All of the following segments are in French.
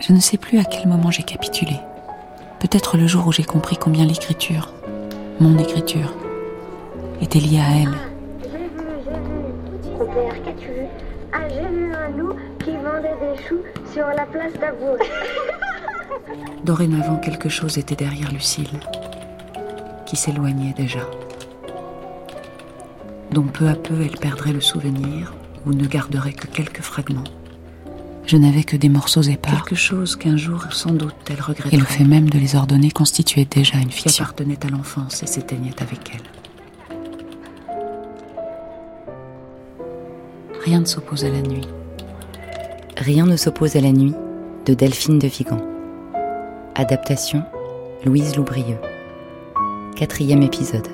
Je ne sais plus à quel moment j'ai capitulé. Peut-être le jour où j'ai compris combien l'écriture, mon écriture, était liée à elle. Mon père, qu'as-tu vu? Ah, j'ai vu un loup qui vendait des choux sur la place d'Abour. Dorénavant, quelque chose était derrière Lucille, qui s'éloignait déjà, dont peu à peu elle perdrait le souvenir ou ne garderait que quelques fragments. Je n'avais que des morceaux épars. Quelque chose qu'un jour, sans doute, elle regretterait. Et le fait même de les ordonner constituait déjà une fiction. Qui appartenait à l'enfance et s'éteignait avec elle. Rien ne s'oppose à la nuit. Rien ne s'oppose à la nuit de Delphine de Vigan. Adaptation Louise Loubrieux. 4e épisode.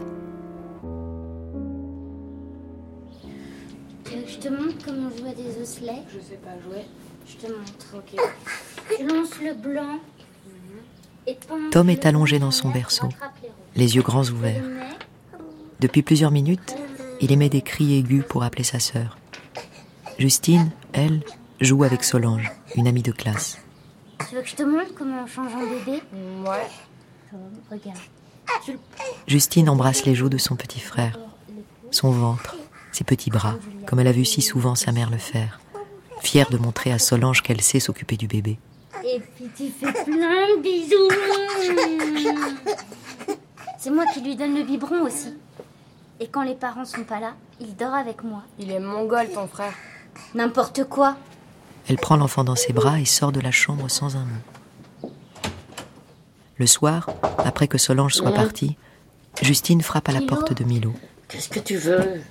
Je te montre comment jouer à des osselets. Je sais pas jouer. Je te montre. Ok. Tu lances le blanc. Et Tom est allongé dans son berceau, les yeux grands ouverts. Depuis plusieurs minutes, il émet des cris aigus pour appeler sa sœur. Justine, elle, joue avec Solange, une amie de classe. Tu veux que je te montre comment on change un bébé? Ouais. Regarde. Justine embrasse les joues de son petit frère, son ventre, ses petits bras, comme elle a vu si souvent sa mère le faire, fière de montrer à Solange qu'elle sait s'occuper du bébé. Et puis tu fais plein de bisous. C'est moi qui lui donne le biberon aussi. Et quand les parents sont pas là, il dort avec moi. Il est mongol, ton frère. N'importe quoi. Elle prend l'enfant dans ses bras et sort de la chambre sans un mot. Le soir, après que Solange soit partie, Justine frappe à la porte de Milo. Qu'est-ce que tu veux?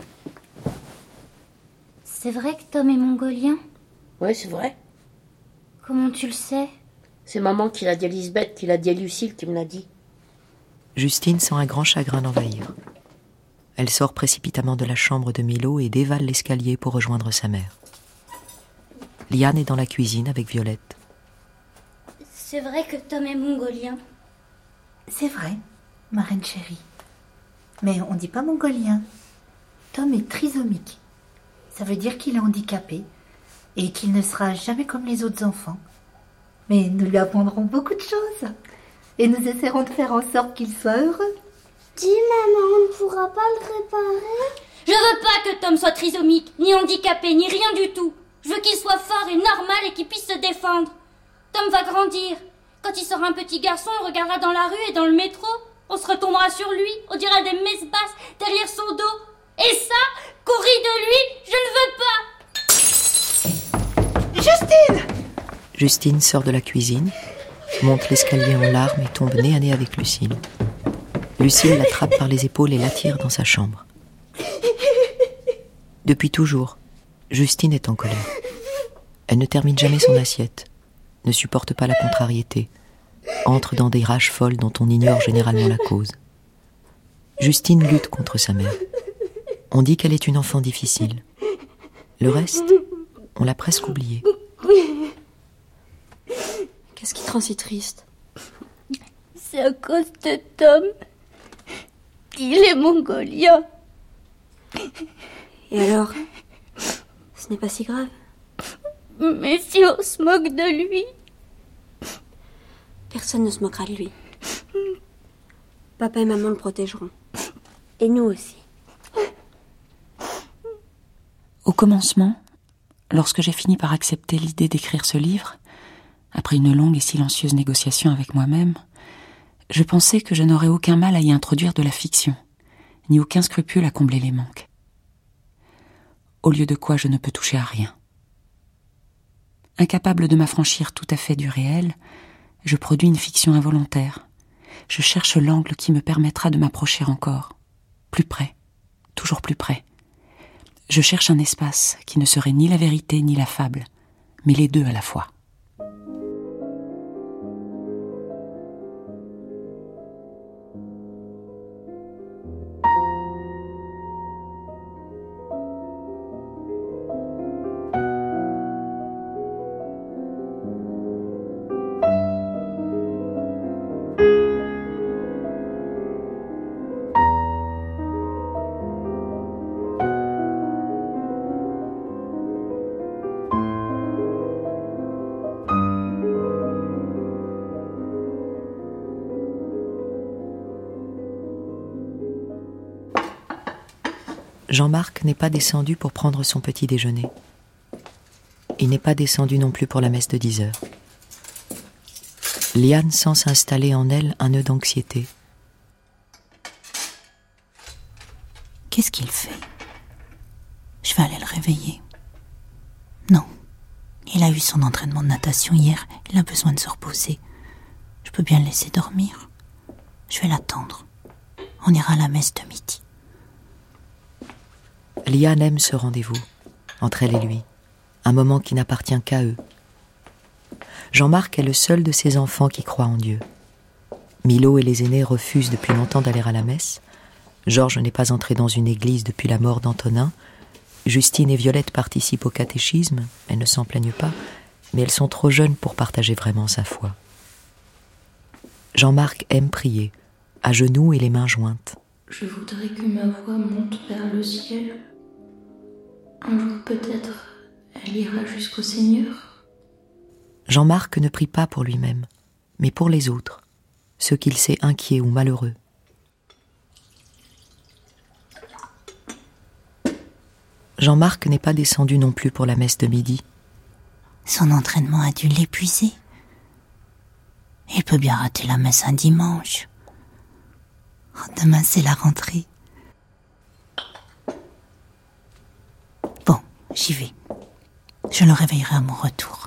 C'est vrai que Tom est mongolien? Ouais, c'est vrai. Comment tu le sais? C'est maman qui l'a dit à Lisbeth, qui l'a dit à Lucille, qui me l'a dit. Justine sent un grand chagrin l'envahir. Elle sort précipitamment de la chambre de Milo et dévale l'escalier pour rejoindre sa mère. Liane est dans la cuisine avec Violette. C'est vrai que Tom est mongolien? C'est vrai, ma reine chérie. Mais on dit pas mongolien. Tom est trisomique. Ça veut dire qu'il est handicapé et qu'il ne sera jamais comme les autres enfants. Mais nous lui apprendrons beaucoup de choses et nous essaierons de faire en sorte qu'il soit heureux. Dis maman, on ne pourra pas le réparer? Je veux pas que Tom soit trisomique, ni handicapé, ni rien du tout. Je veux qu'il soit fort et normal et qu'il puisse se défendre. Tom va grandir. Quand il sera un petit garçon, on le regardera dans la rue et dans le métro. On se retombera sur lui, on dira des messes basses derrière son dos. Et ça, qu'on rit de lui, je ne veux pas. Justine! Justine sort de la cuisine, monte l'escalier en larmes et tombe nez à nez avec Lucille. Lucille l'attrape par les épaules et l'attire dans sa chambre. Depuis toujours, Justine est en colère. Elle ne termine jamais son assiette, ne supporte pas la contrariété, entre dans des rages folles dont on ignore généralement la cause. Justine lutte contre sa mère. On dit qu'elle est une enfant difficile. Le reste, on l'a presque oublié. Qu'est-ce qui te rend si triste? C'est à cause de Tom. Il est mongolien. Et alors? Ce n'est pas si grave. Mais si on se moque de lui? Personne ne se moquera de lui. Papa et maman le protégeront. Et nous aussi. Au commencement, lorsque j'ai fini par accepter l'idée d'écrire ce livre, après une longue et silencieuse négociation avec moi-même, je pensais que je n'aurais aucun mal à y introduire de la fiction, ni aucun scrupule à combler les manques. Au lieu de quoi je ne peux toucher à rien. Incapable de m'affranchir tout à fait du réel, je produis une fiction involontaire. Je cherche l'angle qui me permettra de m'approcher encore, plus près, toujours plus près. Je cherche un espace qui ne serait ni la vérité ni la fable, mais les deux à la fois. Jean-Marc n'est pas descendu pour prendre son petit déjeuner. Il n'est pas descendu non plus pour la messe de 10 heures. Liane sent s'installer en elle un nœud d'anxiété. Qu'est-ce qu'il fait? Je vais aller le réveiller. Non, il a eu son entraînement de natation hier, il a besoin de se reposer. Je peux bien le laisser dormir. Je vais l'attendre. On ira à la messe de midi. Liane aime ce rendez-vous, entre elle et lui, un moment qui n'appartient qu'à eux. Jean-Marc est le seul de ses enfants qui croit en Dieu. Milo et les aînés refusent depuis longtemps d'aller à la messe. Georges n'est pas entré dans une église depuis la mort d'Antonin. Justine et Violette participent au catéchisme, elles ne s'en plaignent pas, mais elles sont trop jeunes pour partager vraiment sa foi. Jean-Marc aime prier, à genoux et les mains jointes. Je voudrais que ma voix monte vers le ciel. Un jour peut-être, elle ira jusqu'au Seigneur. Jean-Marc ne prie pas pour lui-même, mais pour les autres, ceux qu'il sait inquiets ou malheureux. Jean-Marc n'est pas descendu non plus pour la messe de midi. Son entraînement a dû l'épuiser. Il peut bien rater la messe un dimanche. Demain, c'est la rentrée. Bon, j'y vais. Je le réveillerai à mon retour.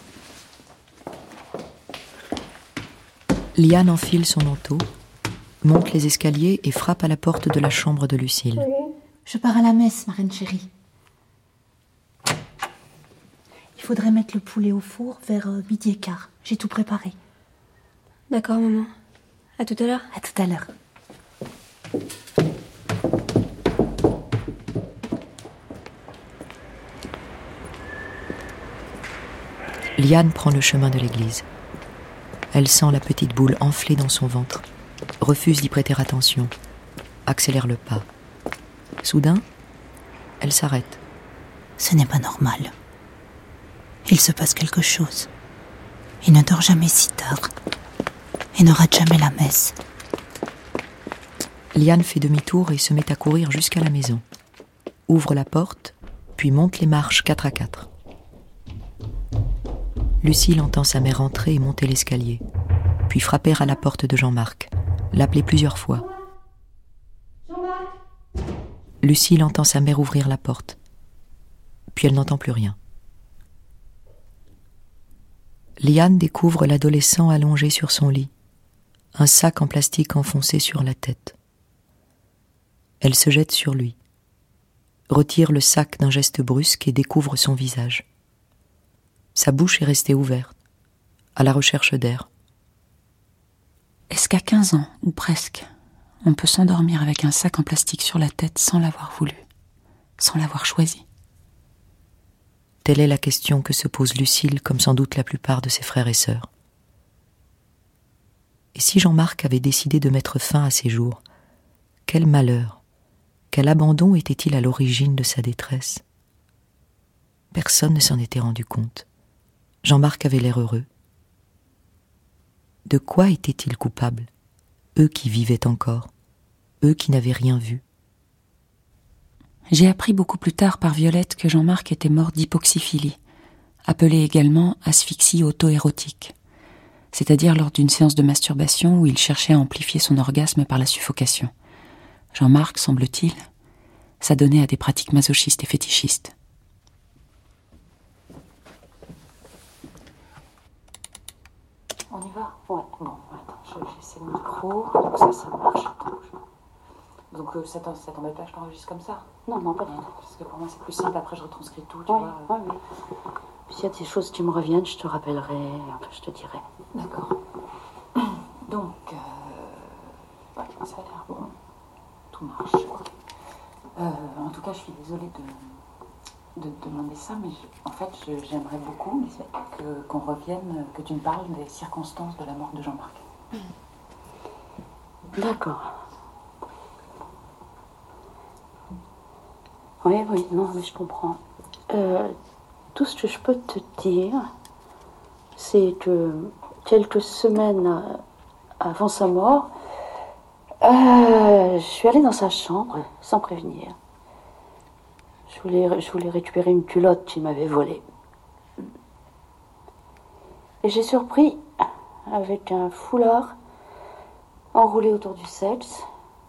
Liane enfile son manteau, monte les escaliers et frappe à la porte de la chambre de Lucille. Je pars à la messe, ma reine chérie. Il faudrait mettre le poulet au four vers 12h15. J'ai tout préparé. D'accord, maman. À tout à l'heure. À tout à l'heure. Liane prend le chemin de l'église. Elle sent la petite boule enflée dans son ventre, refuse d'y prêter attention, accélère le pas. Soudain, elle s'arrête. Ce n'est pas normal. Il se passe quelque chose. Il ne dort jamais si tard. Il ne rate jamais la messe. Liane fait demi-tour et se met à courir jusqu'à la maison. Ouvre la porte, puis monte les marches 4 à 4. Lucille entend sa mère entrer et monter l'escalier, puis frapper à la porte de Jean-Marc, l'appeler plusieurs fois. Lucille entend sa mère ouvrir la porte, puis elle n'entend plus rien. Liane découvre l'adolescent allongé sur son lit, un sac en plastique enfoncé sur la tête. Elle se jette sur lui, retire le sac d'un geste brusque et découvre son visage. Sa bouche est restée ouverte, à la recherche d'air. Est-ce qu'à 15 ans, ou presque, on peut s'endormir avec un sac en plastique sur la tête sans l'avoir voulu, sans l'avoir choisi? Telle est la question que se pose Lucille, comme sans doute la plupart de ses frères et sœurs. Et si Jean-Marc avait décidé de mettre fin à ses jours, quel malheur, quel abandon était-il à l'origine de sa détresse? Personne ne s'en était rendu compte. Jean-Marc avait l'air heureux. De quoi étaient-ils coupables, eux qui vivaient encore, eux qui n'avaient rien vu? J'ai appris beaucoup plus tard par Violette que Jean-Marc était mort d'hypoxyphilie, appelée également asphyxie auto-érotique, c'est-à-dire lors d'une séance de masturbation où il cherchait à amplifier son orgasme par la suffocation. Jean-Marc, semble-t-il, s'adonnait à des pratiques masochistes et fétichistes. On y va? Ouais, bon, attends, j'essaie le micro, donc ça marche. Donc ça t'embête pas, je t'enregistre comme ça? Non, pas du tout. Parce que pour moi c'est plus simple, après je retranscris tout, tu vois. Oui. Puis s'il y a des choses qui me reviennent, je te rappellerai, je te dirai. D'accord. Donc, ouais, ça a l'air bon. Tout marche. En tout cas, je suis désolée de demander ça, mais en fait, j'aimerais beaucoup qu'on revienne, que tu me parles des circonstances de la mort de Jean-Marc. D'accord. Oui, non, mais je comprends. Tout ce que je peux te dire, c'est que quelques semaines avant sa mort, je suis allée dans sa chambre sans prévenir. Je voulais récupérer une culotte qu'il m'avait volée. Et j'ai surpris avec un foulard enroulé autour du sexe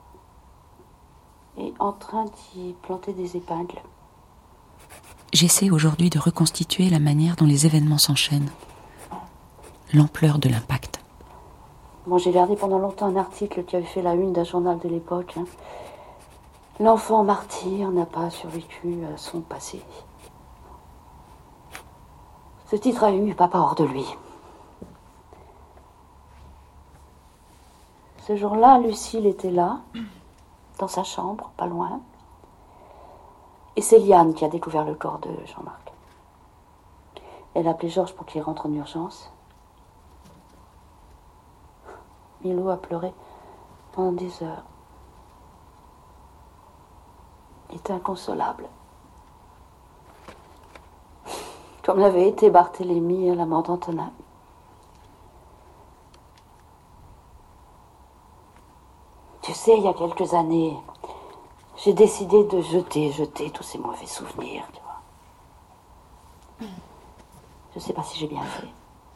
et en train d'y planter des épingles. J'essaie aujourd'hui de reconstituer la manière dont les événements s'enchaînent, l'ampleur de l'impact. Bon, j'ai gardé pendant longtemps un article qui avait fait la une d'un journal de l'époque. L'enfant martyr n'a pas survécu à son passé. Ce titre a ému papa hors de lui. Ce jour-là, Lucille était là, dans sa chambre, pas loin. Et c'est Liane qui a découvert le corps de Jean-Marc. Elle a appelé Georges pour qu'il rentre en urgence. Milo a pleuré pendant des heures. Il était inconsolable. Comme l'avait été Barthélemy à la mort d'Antonin. Tu sais, il y a quelques années, j'ai décidé de jeter tous ces mauvais souvenirs, tu vois. Je sais pas si j'ai bien fait.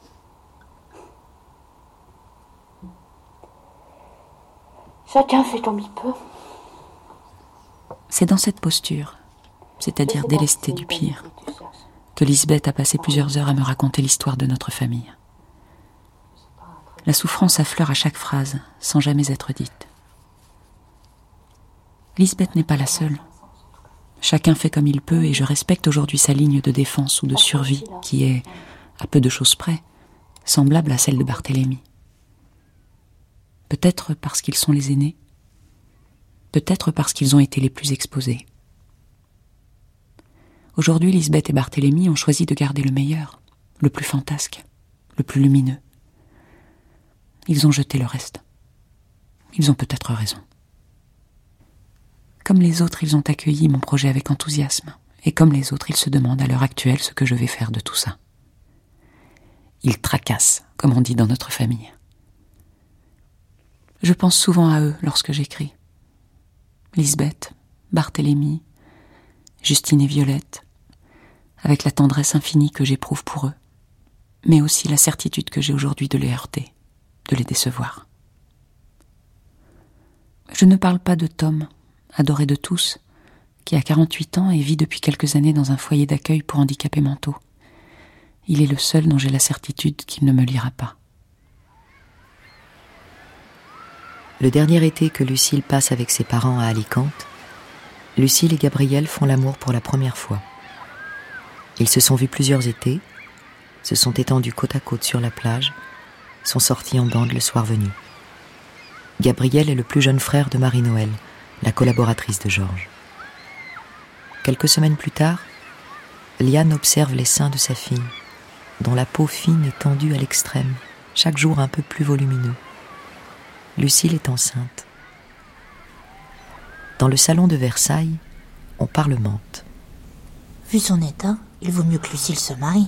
Chacun fait comme il peut. C'est dans cette posture, c'est-à-dire délestée du pire, que Lisbeth a passé plusieurs heures à me raconter l'histoire de notre famille. La souffrance affleure à chaque phrase, sans jamais être dite. Lisbeth n'est pas la seule. Chacun fait comme il peut et je respecte aujourd'hui sa ligne de défense ou de survie qui est, à peu de choses près, semblable à celle de Barthélemy. Peut-être parce qu'ils sont les aînés, peut-être parce qu'ils ont été les plus exposés. Aujourd'hui, Lisbeth et Barthélemy ont choisi de garder le meilleur, le plus fantasque, le plus lumineux. Ils ont jeté le reste. Ils ont peut-être raison. Comme les autres, ils ont accueilli mon projet avec enthousiasme, et comme les autres, ils se demandent à l'heure actuelle ce que je vais faire de tout ça. Ils tracassent, comme on dit dans notre famille. Je pense souvent à eux lorsque j'écris. Lisbeth, Barthélemy, Justine et Violette, avec la tendresse infinie que j'éprouve pour eux, mais aussi la certitude que j'ai aujourd'hui de les heurter, de les décevoir. Je ne parle pas de Tom, adoré de tous, qui a 48 ans et vit depuis quelques années dans un foyer d'accueil pour handicapés mentaux. Il est le seul dont j'ai la certitude qu'il ne me lira pas. Le dernier été que Lucille passe avec ses parents à Alicante, Lucille et Gabriel font l'amour pour la première fois. Ils se sont vus plusieurs étés, se sont étendus côte à côte sur la plage, sont sortis en bande le soir venu. Gabriel est le plus jeune frère de Marie-Noël, la collaboratrice de Georges. Quelques semaines plus tard, Liane observe les seins de sa fille, dont la peau fine est tendue à l'extrême, chaque jour un peu plus volumineux. Lucille est enceinte. Dans le salon de Versailles, on parlemente. Vu son état, il vaut mieux que Lucille se marie.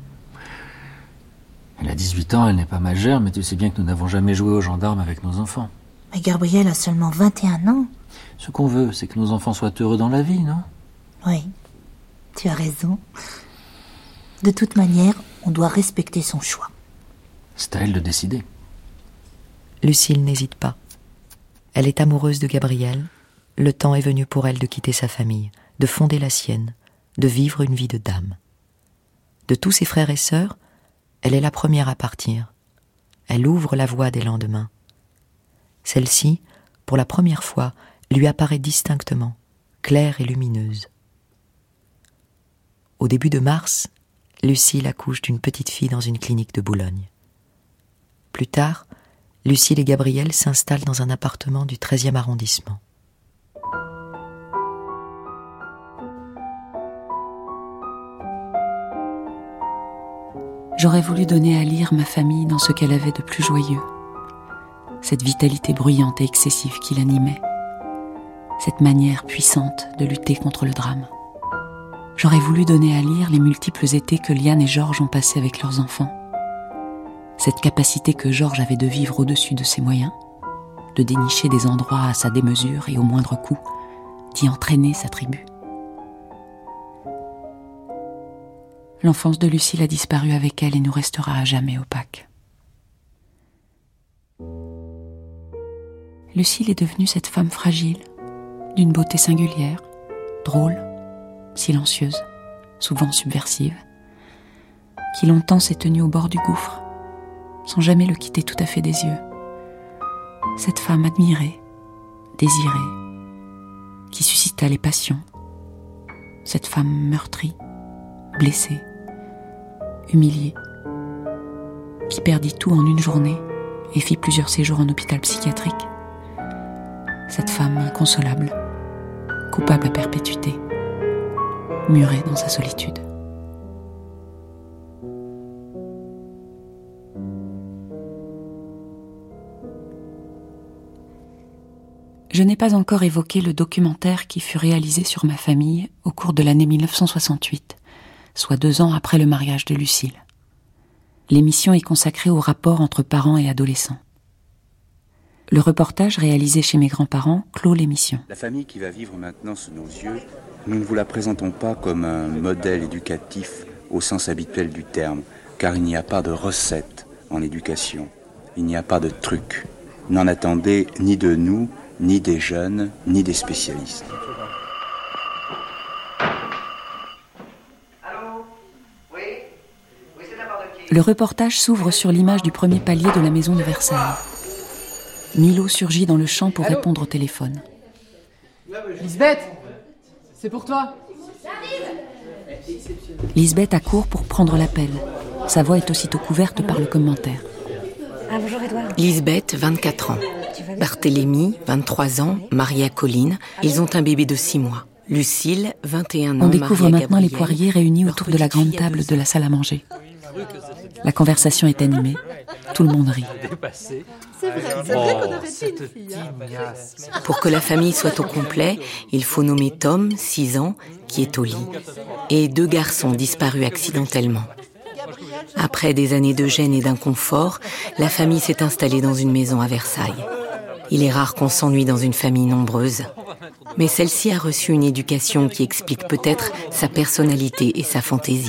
Elle a 18 ans, elle n'est pas majeure, mais tu sais bien que nous n'avons jamais joué aux gendarmes avec nos enfants. Mais Gabriel a seulement 21 ans. Ce qu'on veut, c'est que nos enfants soient heureux dans la vie, non ? Oui, tu as raison. De toute manière, on doit respecter son choix. C'est à elle de décider. Lucille n'hésite pas. Elle est amoureuse de Gabriel. Le temps est venu pour elle de quitter sa famille, de fonder la sienne, de vivre une vie de dame. De tous ses frères et sœurs, elle est la première à partir. Elle ouvre la voie des lendemains. Celle-ci, pour la première fois, lui apparaît distinctement, claire et lumineuse. Au début de mars, Lucille accouche d'une petite fille dans une clinique de Boulogne. Plus tard, Lucille et Gabriel s'installent dans un appartement du 13e arrondissement. J'aurais voulu donner à lire ma famille dans ce qu'elle avait de plus joyeux, cette vitalité bruyante et excessive qui l'animait, cette manière puissante de lutter contre le drame. J'aurais voulu donner à lire les multiples étés que Liane et Georges ont passés avec leurs enfants, cette capacité que Georges avait de vivre au-dessus de ses moyens, de dénicher des endroits à sa démesure et au moindre coup, d'y entraîner sa tribu. L'enfance de Lucille a disparu avec elle et nous restera à jamais opaque. Lucille est devenue cette femme fragile, d'une beauté singulière, drôle, silencieuse, souvent subversive, qui longtemps s'est tenue au bord du gouffre, sans jamais le quitter tout à fait des yeux. Cette femme admirée, désirée, qui suscita les passions. Cette femme meurtrie, blessée, humiliée, qui perdit tout en une journée et fit plusieurs séjours en hôpital psychiatrique. Cette femme inconsolable, coupable à perpétuité, murée dans sa solitude. Je n'ai pas encore évoqué le documentaire qui fut réalisé sur ma famille au cours de l'année 1968, soit 2 ans après le mariage de Lucille. L'émission est consacrée au rapport entre parents et adolescents. Le reportage réalisé chez mes grands-parents clôt l'émission. La famille qui va vivre maintenant sous nos yeux, nous ne vous la présentons pas comme un modèle éducatif au sens habituel du terme, car il n'y a pas de recette en éducation, il n'y a pas de truc. N'en attendez ni de nous, ni des jeunes, ni des spécialistes. Le reportage s'ouvre sur l'image du premier palier de la maison de Versailles. Milo surgit dans le champ pour répondre au téléphone. Lisbeth, c'est pour toi. Lisbeth accourt pour prendre l'appel. Sa voix est aussitôt couverte par le commentaire. Ah, bonjour Edouard. Lisbeth, 24 ans. Barthélemy, 23 ans, mariée à Colline. Ils ont un bébé de 6 mois. Lucille, 21 ans. On découvre maintenant les poiriers réunis autour de la grande table de la salle à manger. La conversation est animée. Tout le monde rit. C'est vrai qu'on aurait dit une fille. Pour que la famille soit au complet, il faut nommer Tom, 6 ans, qui est au lit, et 2 garçons disparus accidentellement. Après des années de gêne et d'inconfort, la famille s'est installée dans une maison à Versailles. Il est rare qu'on s'ennuie dans une famille nombreuse, mais celle-ci a reçu une éducation qui explique peut-être sa personnalité et sa fantaisie.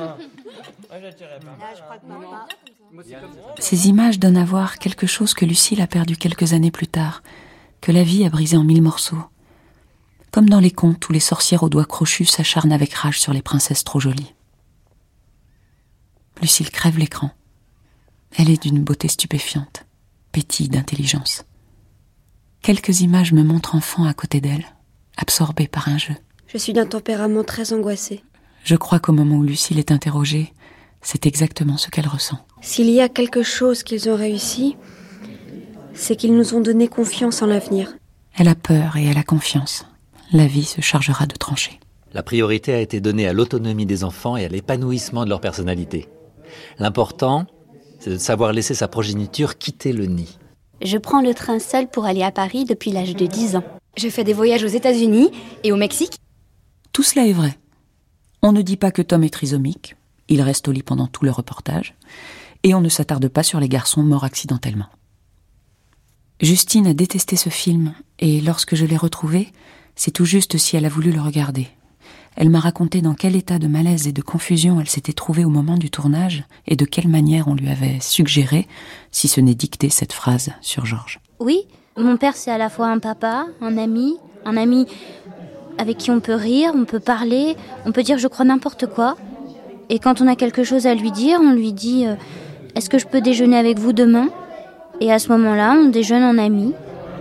Ces images donnent à voir quelque chose que Lucille a perdu quelques années plus tard, que la vie a brisé en 1000 morceaux. Comme dans les contes où les sorcières aux doigts crochus s'acharnent avec rage sur les princesses trop jolies. Lucille crève l'écran. Elle est d'une beauté stupéfiante, pétille d'intelligence. Quelques images me montrent enfant à côté d'elle, absorbée par un jeu. Je suis d'un tempérament très angoissé. Je crois qu'au moment où Lucille est interrogée, c'est exactement ce qu'elle ressent. S'il y a quelque chose qu'ils ont réussi, c'est qu'ils nous ont donné confiance en l'avenir. Elle a peur et elle a confiance. La vie se chargera de trancher. La priorité a été donnée à l'autonomie des enfants et à l'épanouissement de leur personnalité. L'important, c'est de savoir laisser sa progéniture quitter le nid. Je prends le train seule pour aller à Paris depuis l'âge de 10 ans. Je fais des voyages aux États-Unis et au Mexique. Tout cela est vrai. On ne dit pas que Tom est trisomique. Il reste au lit pendant tout le reportage. Et on ne s'attarde pas sur les garçons morts accidentellement. Justine a détesté ce film, et lorsque je l'ai retrouvé, c'est tout juste si elle a voulu le regarder. Elle m'a raconté dans quel état de malaise et de confusion elle s'était trouvée au moment du tournage, et de quelle manière on lui avait suggéré, si ce n'est dicté, cette phrase sur Georges. Oui, mon père c'est à la fois un papa, un ami avec qui on peut rire, on peut parler, on peut dire je crois n'importe quoi. Et quand on a quelque chose à lui dire, on lui dit « Est-ce que je peux déjeuner avec vous demain ?» Et à ce moment-là, on déjeune en amis.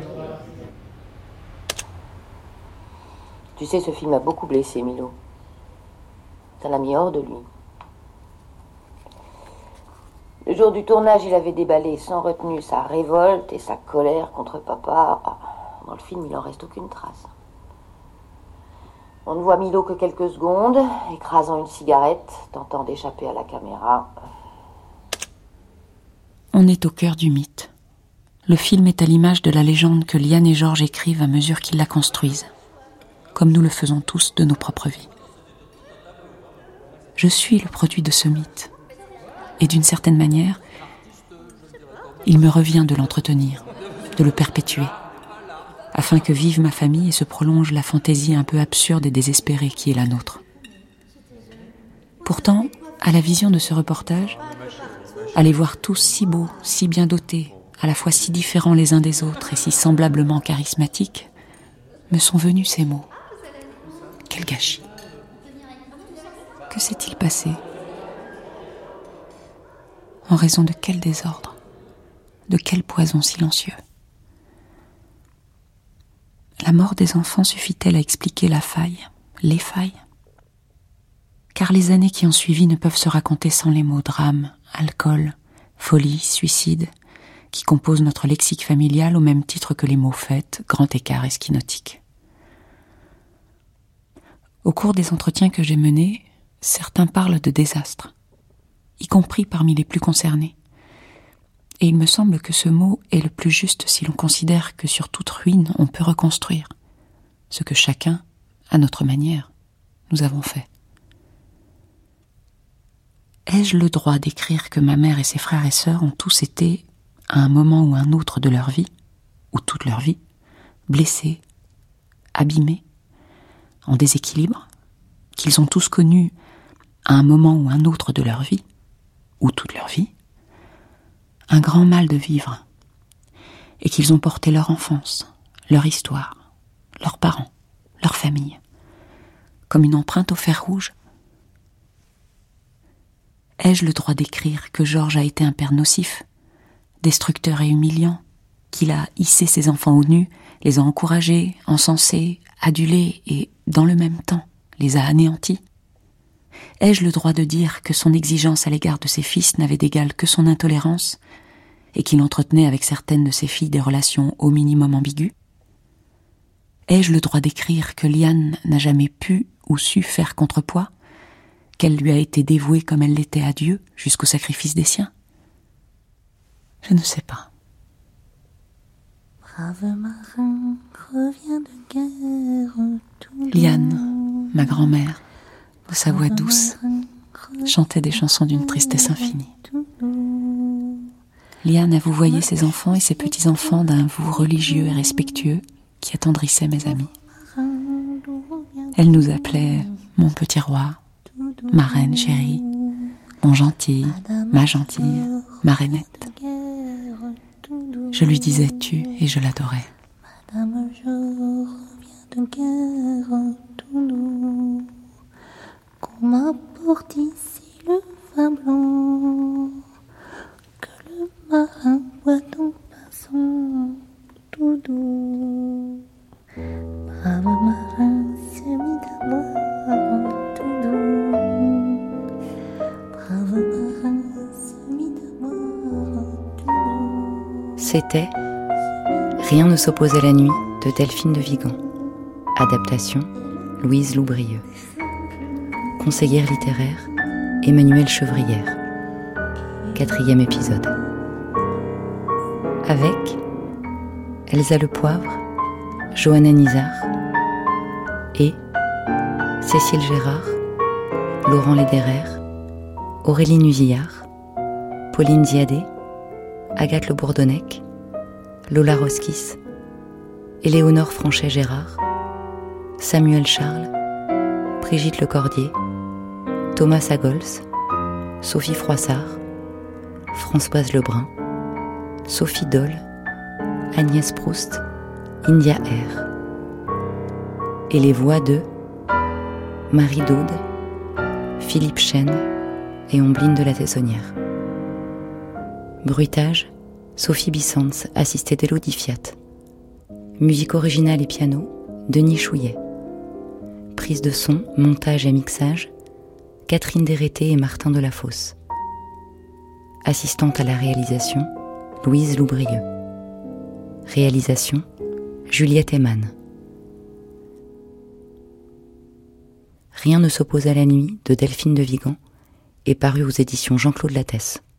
Tu sais, ce film m'a beaucoup blessé, Milo. Ça l'a mis hors de lui. Le jour du tournage, il avait déballé sans retenue sa révolte et sa colère contre papa. Dans le film, il n'en reste aucune trace. On ne voit Milo que quelques secondes, écrasant une cigarette, tentant d'échapper à la caméra. On est au cœur du mythe. Le film est à l'image de la légende que Liane et Georges écrivent à mesure qu'ils la construisent, comme nous le faisons tous de nos propres vies. Je suis le produit de ce mythe, et d'une certaine manière, il me revient de l'entretenir, de le perpétuer, afin que vive ma famille et se prolonge la fantaisie un peu absurde et désespérée qui est la nôtre. Pourtant, À la vision de ce reportage, à les voir tous si beaux, si bien dotés, à la fois si différents les uns des autres et si semblablement charismatiques, me sont venus ces mots. Quel gâchis! Que s'est-il passé? En raison de quel désordre? De quel poison silencieux? La mort des enfants suffit-elle à expliquer la faille, les failles? Car les années qui ont suivi ne peuvent se raconter sans les mots drame, alcool, folie, suicide, qui composent notre lexique familial au même titre que les mots fête, grand écart et ski nautique. Au cours des entretiens que j'ai menés, certains parlent de désastre, y compris parmi les plus concernés. Et il me semble que ce mot est le plus juste si l'on considère que sur toute ruine on peut reconstruire, ce que chacun, à notre manière, nous avons fait. Ai-je le droit d'écrire que ma mère et ses frères et sœurs ont tous été, à un moment ou un autre de leur vie, ou toute leur vie, blessés, abîmés, en déséquilibre, qu'ils ont tous connu, à un moment ou un autre de leur vie, ou toute leur vie, un grand mal de vivre, et qu'ils ont porté leur enfance, leur histoire, leurs parents, leur famille, comme une empreinte au fer rouge? Ai-je le droit d'écrire que Georges a été un père nocif, destructeur et humiliant, qu'il a hissé ses enfants aux nues, les a encouragés, encensés, adulés et, dans le même temps, les a anéantis? Ai-je le droit de dire que son exigence à l'égard de ses fils n'avait d'égal que son intolérance et qu'il entretenait avec certaines de ses filles des relations au minimum ambiguës? Ai-je le droit d'écrire que Liane n'a jamais pu ou su faire contrepoids, qu'elle lui a été dévouée comme elle l'était à Dieu jusqu'au sacrifice des siens? Je ne sais pas. Brave marin, reviens de guerre. Liane, ma grand-mère, de sa voix douce, chantait des chansons d'une tristesse infinie. Liane a vouvoyé ses enfants et ses petits-enfants d'un vous religieux et respectueux qui attendrissait mes amis. Elle nous appelait mon petit roi, ma reine chérie, mon gentil, ma gentille, ma reynette. Je lui disais tu et je l'adorais. Madame, je reviens de guerre, Toulouse, qu'on m'apporte ici le vin blanc, que le marin boit en passant, tout doux. Brave marin, semi d'amour, tout doux. Brave marin, semi d'amour, tout doux. C'était Rien ne s'oppose à la nuit de Delphine de Vigan. Adaptation Louise Loubrieux. Conseillère littéraire Emmanuelle Chevrière. 4e épisode. Avec Elsa Le Poivre, Johanna Nizar et Cécile Gérard, Laurent Lederer, Aurélie Nuzillard, Pauline Ziadé, Agathe Le Bourdonnec, Lola Roskis, Éléonore Franchet-Gérard, Samuel Charles, Brigitte Lecordier, Thomas Sagols, Sophie Froissart, Françoise Lebrun, Sophie Dole, Agnès Proust, India R. Et les voix de Marie Daude, Philippe Chêne et Ombline de la Tessonnière. Bruitage, Sophie Bissans, assistée d'Élodie Fiat. Musique originale et piano, Denis Chouillet. Prise de son, montage et mixage, Catherine Dérété et Martin Delafosse. Assistante à la réalisation, Louise Loubrieux. Réalisation, Juliette Eman. Rien ne s'oppose à la nuit de Delphine de Vigan est paru aux éditions Jean-Claude Lattès.